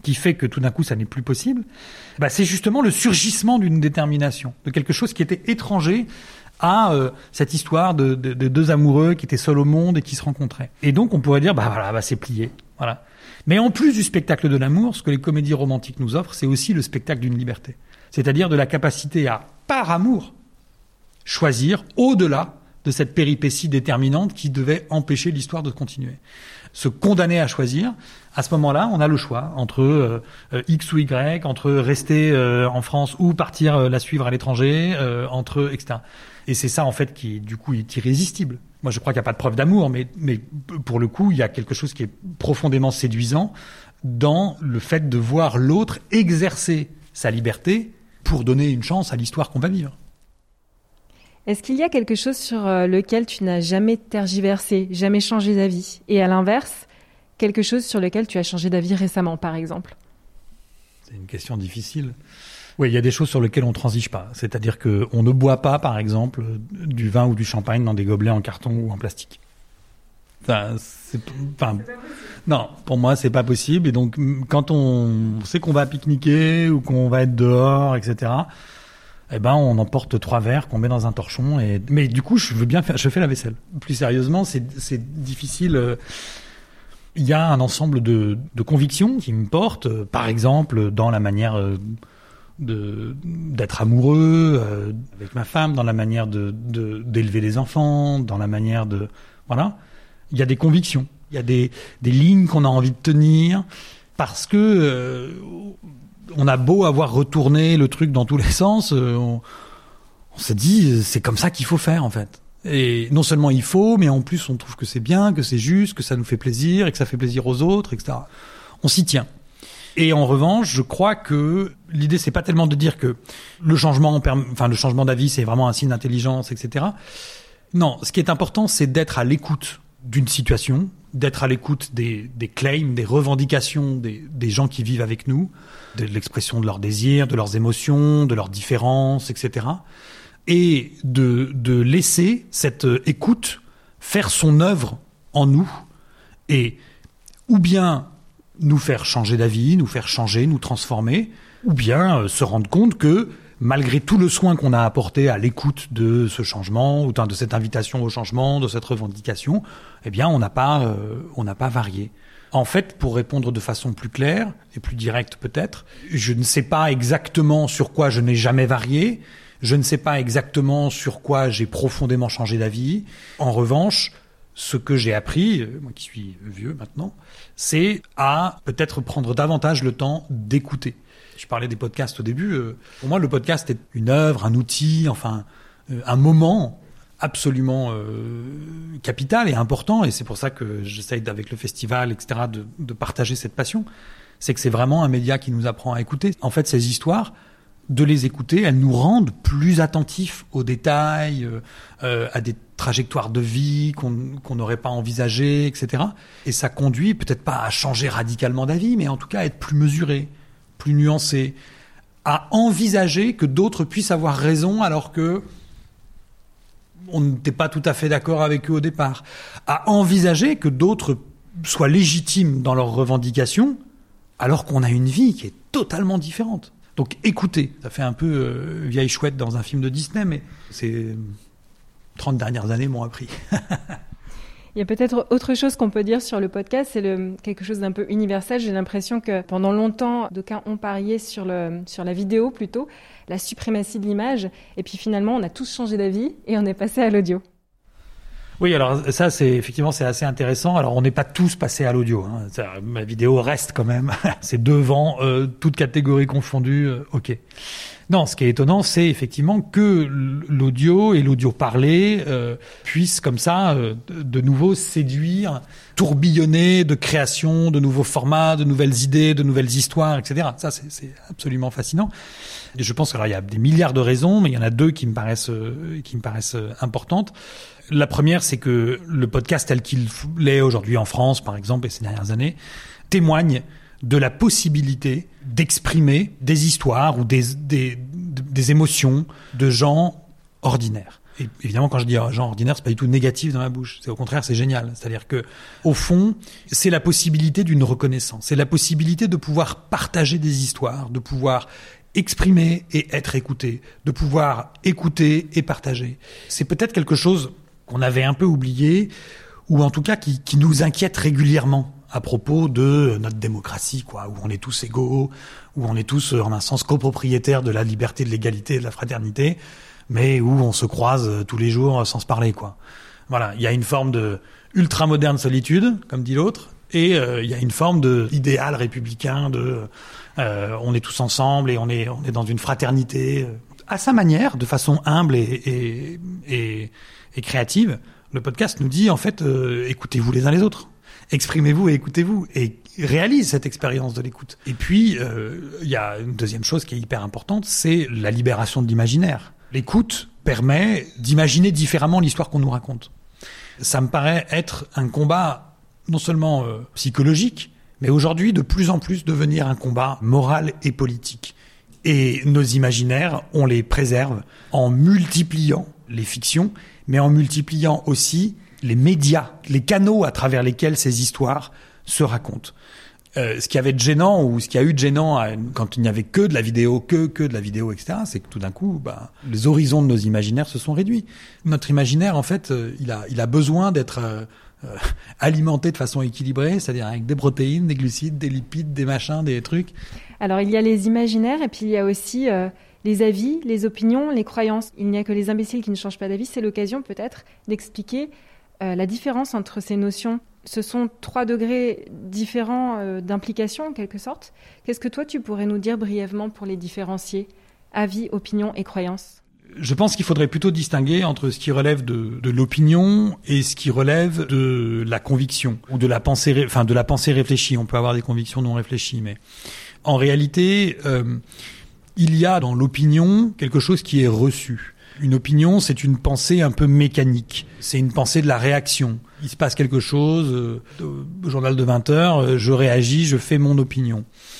qui fait que tout d'un coup, ça n'est plus possible, bah, c'est justement le surgissement d'une détermination, de quelque chose qui était étranger à euh, cette histoire de, de, de deux amoureux qui étaient seuls au monde et qui se rencontraient. Et donc, on pourrait dire, bah voilà, bah, c'est plié. Voilà. Mais en plus du spectacle de l'amour, ce que les comédies romantiques nous offrent, c'est aussi le spectacle d'une liberté. C'est-à-dire de la capacité à, par amour, choisir au-delà de cette péripétie déterminante qui devait empêcher l'histoire de continuer. Se condamner à choisir, à ce moment-là, on a le choix entre euh, X ou Y, entre rester euh, en France ou partir euh, la suivre à l'étranger, euh, entre et cetera. Et c'est ça, en fait, qui, du coup, est irrésistible. Moi, je crois qu'il n'y a pas de preuve d'amour, mais, mais pour le coup, il y a quelque chose qui est profondément séduisant dans le fait de voir l'autre exercer sa liberté pour donner une chance à l'histoire qu'on va vivre. Est-ce qu'il y a quelque chose sur lequel tu n'as jamais tergiversé, jamais changé d'avis ? Et à l'inverse, quelque chose sur lequel tu as changé d'avis récemment, par exemple ? C'est une question difficile. Oui, il y a des choses sur lesquelles on ne transige pas. C'est-à-dire qu'on ne boit pas, par exemple, du vin ou du champagne dans des gobelets en carton ou en plastique. Enfin, c'est, enfin, non, pour moi, c'est pas possible. Et donc, quand on sait qu'on va pique-niquer ou qu'on va être dehors, et cetera, eh ben, on emporte trois verres qu'on met dans un torchon. Et mais du coup, je veux bien faire, je fais la vaisselle. Plus sérieusement, c'est, c'est difficile. Il y a un ensemble de, de convictions qui me portent. Par exemple, dans la manière de d'être amoureux euh, avec ma femme, dans la manière de, de d'élever des enfants, dans la manière de voilà. Il y a des convictions, il y a des des lignes qu'on a envie de tenir parce que euh, on a beau avoir retourné le truc dans tous les sens, euh, on, on se dit c'est comme ça qu'il faut faire en fait. Et non seulement il faut, mais en plus on trouve que c'est bien, que c'est juste, que ça nous fait plaisir et que ça fait plaisir aux autres, et cetera. On s'y tient. Et en revanche, je crois que l'idée c'est pas tellement de dire que le changement, enfin le changement d'avis c'est vraiment un signe d'intelligence, et cetera. Non, ce qui est important c'est d'être à l'écoute d'une situation, d'être à l'écoute des, des claims, des revendications des, des gens qui vivent avec nous, de l'expression de leurs désirs, de leurs émotions, de leurs différences, et cetera. Et de, de laisser cette écoute faire son œuvre en nous et ou bien nous faire changer d'avis, nous faire changer, nous transformer, ou bien euh, se rendre compte que malgré tout le soin qu'on a apporté à l'écoute de ce changement, ou de cette invitation au changement, de cette revendication, eh bien on n'a pas, euh, on n'a pas varié. En fait, pour répondre de façon plus claire et plus directe peut-être, je ne sais pas exactement sur quoi je n'ai jamais varié, je ne sais pas exactement sur quoi j'ai profondément changé d'avis. En revanche, ce que j'ai appris, moi qui suis vieux maintenant, c'est à peut-être prendre davantage le temps d'écouter. Je parlais des podcasts au début. Pour moi, le podcast est une œuvre, un outil, enfin, un moment absolument euh, capital et important. Et c'est pour ça que j'essaye, avec le festival, et cetera, de, de partager cette passion. C'est que c'est vraiment un média qui nous apprend à écouter. En fait, ces histoires, de les écouter, elles nous rendent plus attentifs aux détails, euh, à des trajectoires de vie qu'on qu'on n'aurait pas envisagées, et cetera. Et ça conduit peut-être pas à changer radicalement d'avis, mais en tout cas à être plus mesuré, plus nuancé, à envisager que d'autres puissent avoir raison alors que on n'était pas tout à fait d'accord avec eux au départ, à envisager que d'autres soient légitimes dans leurs revendications alors qu'on a une vie qui est totalement différente. Donc écoutez, ça fait un peu euh, vieille chouette dans un film de Disney, mais ces trente dernières années m'ont appris. Il y a peut-être autre chose qu'on peut dire sur le podcast, c'est le, quelque chose d'un peu universel. J'ai l'impression que pendant longtemps, d'aucuns ont parié sur, le, sur la vidéo plutôt, la suprématie de l'image, et puis finalement on a tous changé d'avis et on est passé à l'audio. Oui, alors ça, c'est effectivement, c'est assez intéressant. Alors, on n'est pas tous passés à l'audio. Hein. Ça, ma vidéo reste quand même. C'est devant, euh, toutes catégories confondues. Euh, ok. Non, ce qui est étonnant, c'est effectivement que l'audio et l'audio parlé euh, puissent comme ça, euh, de nouveau séduire, tourbillonner de création, de nouveaux formats, de nouvelles idées, de nouvelles histoires, et cetera. Ça, c'est, c'est absolument fascinant. Et je pense qu'il y a des milliards de raisons, mais il y en a deux qui me paraissent, euh, qui me paraissent euh, importantes. La première, c'est que le podcast tel qu'il l'est aujourd'hui en France, par exemple, et ces dernières années, témoigne de la possibilité d'exprimer des histoires ou des, des, des émotions de gens ordinaires. Et évidemment, quand je dis gens ordinaires, c'est pas du tout négatif dans ma bouche. C'est au contraire, c'est génial. C'est-à-dire que, au fond, c'est la possibilité d'une reconnaissance. C'est la possibilité de pouvoir partager des histoires, de pouvoir exprimer et être écouté, de pouvoir écouter et partager. C'est peut-être quelque chose qu'on avait un peu oublié, ou en tout cas qui, qui nous inquiète régulièrement à propos de notre démocratie, quoi, où on est tous égaux, où on est tous, en un sens, copropriétaires de la liberté, de l'égalité et de la fraternité, mais où on se croise tous les jours sans se parler, quoi. Voilà, il y a une forme de ultra-moderne solitude, comme dit l'autre, et euh, il y a une forme de idéal républicain de euh, on est tous ensemble et on est on est dans une fraternité euh, à sa manière, de façon humble et et et, et créative. Le podcast nous dit en fait euh, écoutez-vous les uns les autres, exprimez-vous et écoutez-vous et réalise cette expérience de l'écoute. Et puis il euh, y a une deuxième chose qui est hyper importante, c'est la libération de l'imaginaire. L'écoute permet d'imaginer différemment l'histoire qu'on nous raconte. Ça me paraît être un combat non seulement euh, psychologique, mais aujourd'hui de plus en plus devenir un combat moral et politique. Et nos imaginaires, on les préserve en multipliant les fictions, mais en multipliant aussi les médias, les canaux à travers lesquels ces histoires se racontent. Euh, ce qui avait de gênant, ou ce qui a eu de gênant à, quand il n'y avait que de la vidéo, que que de la vidéo, et cetera, c'est que tout d'un coup, bah, les horizons de nos imaginaires se sont réduits. Notre imaginaire, en fait, euh, il a, il a besoin d'être euh, euh, alimenté de façon équilibrée, c'est-à-dire avec des protéines, des glucides, des lipides, des machins, des trucs. Alors, il y a les imaginaires, et puis il y a aussi euh, les avis, les opinions, les croyances. Il n'y a que les imbéciles qui ne changent pas d'avis. C'est l'occasion, peut-être, d'expliquer euh, la différence entre ces notions. Ce sont trois degrés différents euh, d'implication, en quelque sorte. Qu'est-ce que toi, tu pourrais nous dire brièvement pour les différencier ? Avis, opinion et croyance. Je pense qu'il faudrait plutôt distinguer entre ce qui relève de, de l'opinion et ce qui relève de la conviction ou de la pensée, enfin de la pensée réfléchie. On peut avoir des convictions non réfléchies, mais en réalité, euh, il y a dans l'opinion quelque chose qui est reçu. Une opinion, c'est une pensée un peu mécanique. C'est une pensée de la réaction. Il se passe quelque chose, euh, au journal de vingt heures, euh, je réagis, je fais mon opinion.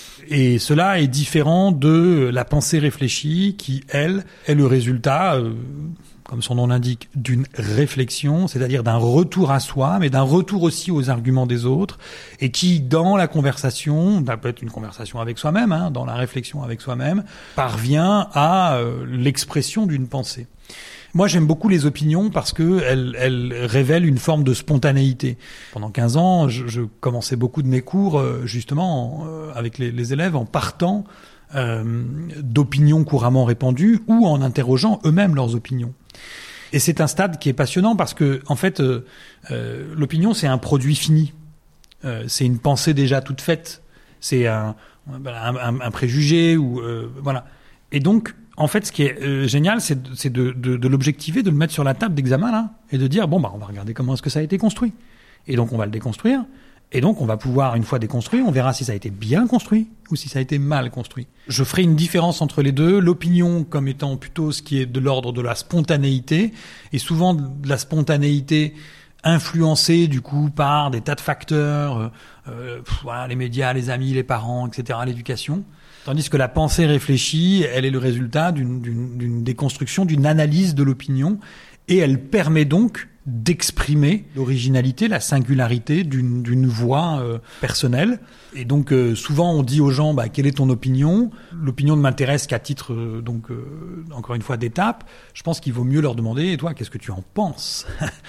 Et cela est différent de la pensée réfléchie qui, elle, est le résultat, euh, comme son nom l'indique, d'une réflexion, c'est-à-dire d'un retour à soi, mais d'un retour aussi aux arguments des autres, et qui, dans la conversation, ça peut être une conversation avec soi-même, hein, dans la réflexion avec soi-même, parvient à euh, l'expression d'une pensée. Moi, j'aime beaucoup les opinions parce que elles, elles révèlent une forme de spontanéité. Pendant quinze ans, je, je commençais beaucoup de mes cours, euh, justement, euh, avec les, les élèves, en partant euh, d'opinions couramment répandues ou en interrogeant eux-mêmes leurs opinions. Et c'est un stade qui est passionnant parce que, en fait, euh, euh, l'opinion, c'est un produit fini. Euh, c'est une pensée déjà toute faite. C'est un, un, un, un préjugé ou euh, voilà. Et donc, en fait, ce qui est euh, génial, c'est, de, c'est de, de, de l'objectiver, de le mettre sur la table d'examen là, et de dire bon bah on va regarder comment est-ce que ça a été construit. Et donc on va le déconstruire. Et donc on va pouvoir, une fois déconstruit, on verra si ça a été bien construit ou si ça a été mal construit. Je ferai une différence entre les deux, l'opinion comme étant plutôt ce qui est de l'ordre de la spontanéité, et souvent de la spontanéité influencée du coup par des tas de facteurs, euh, euh, pff, voilà, les médias, les amis, les parents, et cetera, l'éducation. Tandis que la pensée réfléchie, elle est le résultat d'une, d'une, d'une déconstruction, d'une analyse de l'opinion, et elle permet donc d'exprimer l'originalité, la singularité d'une, d'une voix euh, personnelle. Et donc euh, souvent on dit aux gens bah, quelle est ton opinion ? L'opinion ne m'intéresse qu'à titre euh, donc euh, encore une fois d'étape. Je pense qu'il vaut mieux leur demander et toi qu'est-ce que tu en penses ?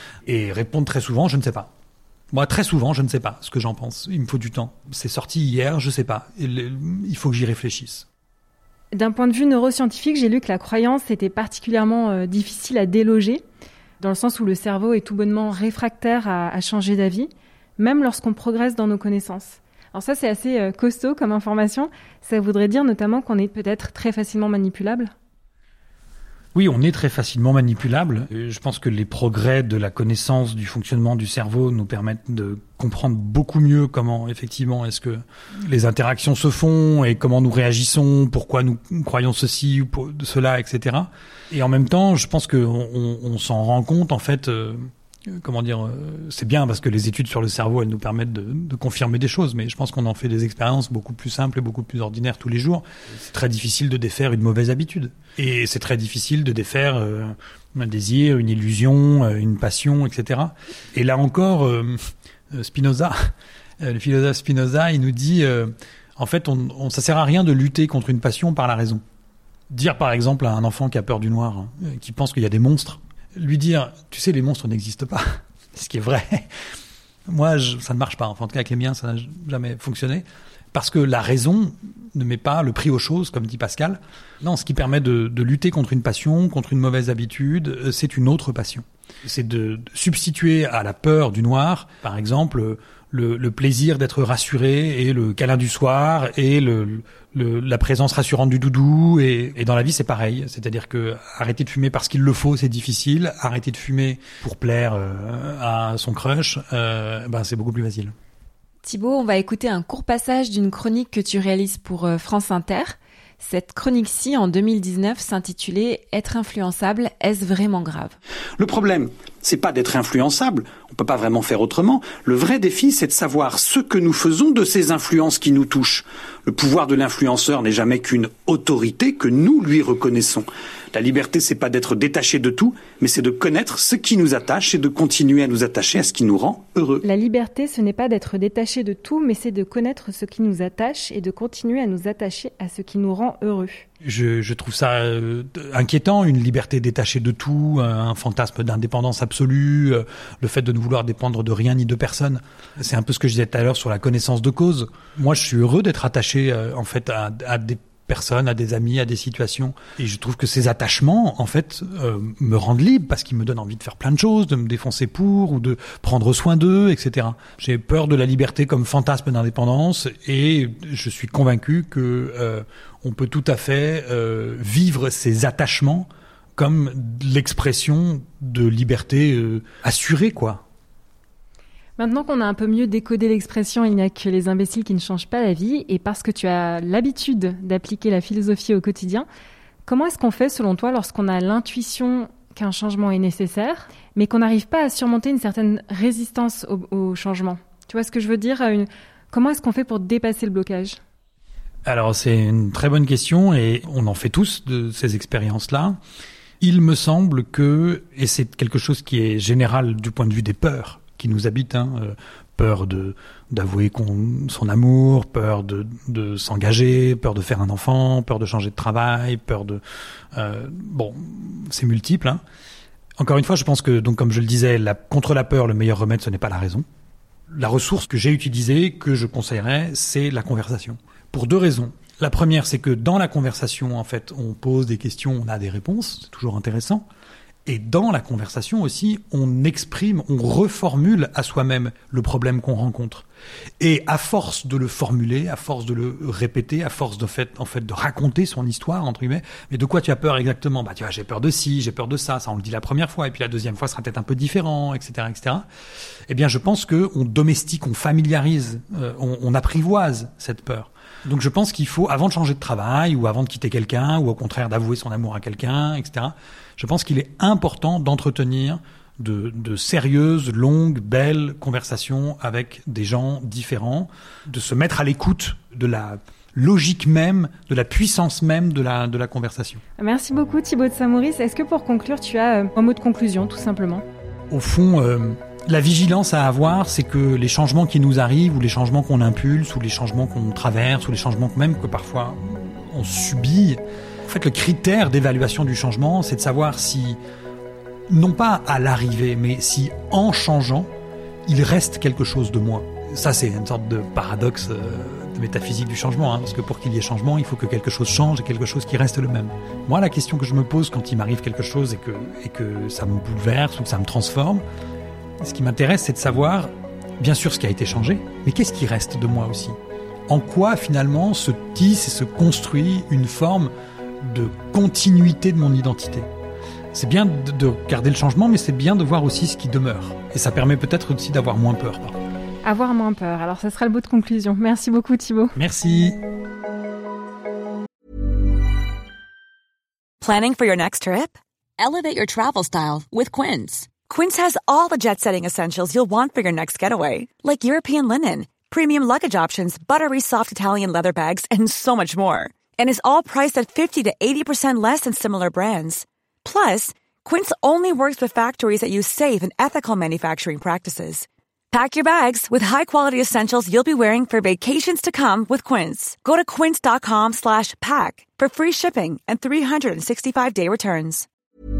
Et répondre très souvent je ne sais pas. Moi, très souvent, je ne sais pas ce que j'en pense. Il me faut du temps. C'est sorti hier, je sais pas. Il faut que j'y réfléchisse. D'un point de vue neuroscientifique, j'ai lu que la croyance était particulièrement euh, difficile à déloger, dans le sens où le cerveau est tout bonnement réfractaire à, à changer d'avis, même lorsqu'on progresse dans nos connaissances. Alors ça, c'est assez euh, costaud comme information. Ça voudrait dire notamment qu'on est peut-être très facilement manipulable ? Oui, on est très facilement manipulable. Je pense que les progrès de la connaissance du fonctionnement du cerveau nous permettent de comprendre beaucoup mieux comment, effectivement, est-ce que les interactions se font et comment nous réagissons, pourquoi nous croyons ceci ou cela, et cetera. Et en même temps, je pense qu'on on, on s'en rend compte, en fait, euh, comment dire, euh, c'est bien parce que les études sur le cerveau, elles nous permettent de, de confirmer des choses, mais je pense qu'on en fait des expériences beaucoup plus simples et beaucoup plus ordinaires tous les jours. C'est très difficile de défaire une mauvaise habitude. Et c'est très difficile de défaire euh, un désir, une illusion, euh, une passion, et cetera. Et là encore, euh, Spinoza, euh, le philosophe Spinoza, il nous dit, euh, en fait, on, on, ça sert à rien de lutter contre une passion par la raison. Dire par exemple à un enfant qui a peur du noir, hein, qui pense qu'il y a des monstres, lui dire, tu sais, les monstres n'existent pas, ce qui est vrai. Moi, je, ça ne marche pas. Enfin, en tout cas, avec les miens, ça n'a jamais fonctionné. Parce que la raison ne met pas le prix aux choses, comme dit Pascal. Non, ce qui permet de, de lutter contre une passion, contre une mauvaise habitude, c'est une autre passion. C'est de, de substituer à la peur du noir, par exemple, le, le plaisir d'être rassuré et le câlin du soir et le, le, la présence rassurante du doudou. Et, et dans la vie, c'est pareil. C'est-à-dire que arrêter de fumer parce qu'il le faut, c'est difficile. Arrêter de fumer pour plaire euh, à son crush, euh, ben c'est beaucoup plus facile. Thibaut, on va écouter un court passage d'une chronique que tu réalises pour France Inter. Cette chronique-ci, en deux mille dix-neuf, s'intitulait « Être influençable, est-ce vraiment grave ?» Le problème, c'est pas d'être influençable, on peut pas vraiment faire autrement. Le vrai défi, c'est de savoir ce que nous faisons de ces influences qui nous touchent. Le pouvoir de l'influenceur n'est jamais qu'une autorité que nous lui reconnaissons. La liberté, c'est pas d'être détaché de tout, mais c'est de connaître ce qui nous attache et de continuer à nous attacher à ce qui nous rend heureux. La liberté, ce n'est pas d'être détaché de tout, mais c'est de connaître ce qui nous attache et de continuer à nous attacher à ce qui nous rend heureux. Je, je trouve ça euh, inquiétant, une liberté détachée de tout, un fantasme d'indépendance absolue, euh, le fait de ne vouloir dépendre de rien ni de personne. C'est un peu ce que je disais tout à l'heure sur la connaissance de cause. Moi, je suis heureux d'être attaché euh, en fait à, à des personnes, à des amis, à des situations. Et je trouve que ces attachements, en fait, euh, me rendent libre parce qu'ils me donnent envie de faire plein de choses, de me défoncer pour ou de prendre soin d'eux, et cetera. J'ai peur de la liberté comme fantasme d'indépendance et je suis convaincu que euh, on peut tout à fait euh, vivre ces attachements comme l'expression de liberté euh, assurée, quoi. Maintenant qu'on a un peu mieux décodé l'expression « il n'y a que les imbéciles qui ne changent pas la vie » et parce que tu as l'habitude d'appliquer la philosophie au quotidien, comment est-ce qu'on fait selon toi lorsqu'on a l'intuition qu'un changement est nécessaire mais qu'on n'arrive pas à surmonter une certaine résistance au, au changement ? Tu vois ce que je veux dire ? une... Comment est-ce qu'on fait pour dépasser le blocage ? Alors c'est une très bonne question et on en fait tous de ces expériences-là. Il me semble que, et c'est quelque chose qui est général du point de vue des peurs, qui nous habite, hein, euh, peur de d'avouer qu'on, son amour, peur de, de s'engager, peur de faire un enfant, peur de changer de travail, peur de... Euh, bon, c'est multiple. Hein. Encore une fois, je pense que, donc comme je le disais, la, contre la peur, le meilleur remède, ce n'est pas la raison. La ressource que j'ai utilisée, que je conseillerais, c'est la conversation. Pour deux raisons. La première, c'est que dans la conversation, en fait, on pose des questions, on a des réponses, c'est toujours intéressant. Et dans la conversation aussi, on exprime, on reformule à soi-même le problème qu'on rencontre. Et à force de le formuler, à force de le répéter, à force de fait, en fait, de raconter son histoire, entre guillemets, mais de quoi tu as peur exactement ? Bah, tu vois, j'ai peur de ci, j'ai peur de ça, ça on le dit la première fois, et puis la deuxième fois sera peut-être un peu différent, et cetera, et cetera. Eh bien, je pense que on domestique, on familiarise, euh, on, on apprivoise cette peur. Donc je pense qu'il faut, avant de changer de travail, ou avant de quitter quelqu'un, ou au contraire d'avouer son amour à quelqu'un, et cetera, je pense qu'il est important d'entretenir de, de sérieuses, longues, belles conversations avec des gens différents, de se mettre à l'écoute de la logique même, de la puissance même de la, de la conversation. Merci beaucoup Thibaut de Saint-Maurice. Est-ce que pour conclure, tu as un mot de conclusion, tout simplement ? Au fond, euh, la vigilance à avoir, c'est que les changements qui nous arrivent, ou les changements qu'on impulse, ou les changements qu'on traverse, ou les changements même que parfois on subit, en fait, le critère d'évaluation du changement, c'est de savoir si, non pas à l'arrivée, mais si en changeant, il reste quelque chose de moi. Ça, c'est une sorte de paradoxe euh, de métaphysique du changement, hein, parce que pour qu'il y ait changement, il faut que quelque chose change et quelque chose qui reste le même. Moi, la question que je me pose quand il m'arrive quelque chose et que, et que ça me bouleverse ou que ça me transforme, ce qui m'intéresse, c'est de savoir, bien sûr, ce qui a été changé, mais qu'est-ce qui reste de moi aussi ? En quoi, finalement, se tisse et se construit une forme de continuité de mon identité. C'est bien de, de garder le changement, mais c'est bien de voir aussi ce qui demeure. Et ça permet peut-être aussi d'avoir moins peur. Pardon. Avoir moins peur. Alors, ça sera le mot de conclusion. Merci beaucoup, Thibaut. Merci. Planning for your next trip? Elevate your travel style with Quince. Quince has all the jet-setting essentials you'll want for your next getaway, like European linen, premium luggage options, buttery soft Italian leather bags, and so much more. And is all priced at fifty to eighty percent less than similar brands. Plus, Quince only works with factories that use safe and ethical manufacturing practices. Pack your bags with high-quality essentials you'll be wearing for vacations to come with Quince. Go to quince.com slash pack for free shipping and three sixty-five day returns.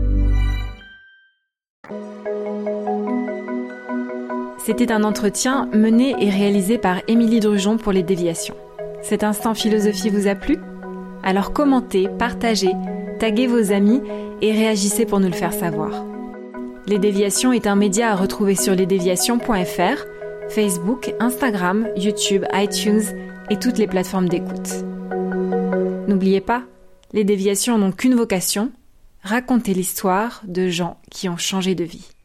C'était un entretien mené et réalisé par Émilie Drujon pour Les Déviations. Cet instant philosophie vous a plu ? Alors commentez, partagez, taguez vos amis et réagissez pour nous le faire savoir. Les Déviations est un média à retrouver sur lesdéviations point f r, Facebook, Instagram, YouTube, iTunes et toutes les plateformes d'écoute. N'oubliez pas, les Déviations n'ont qu'une vocation, raconter l'histoire de gens qui ont changé de vie.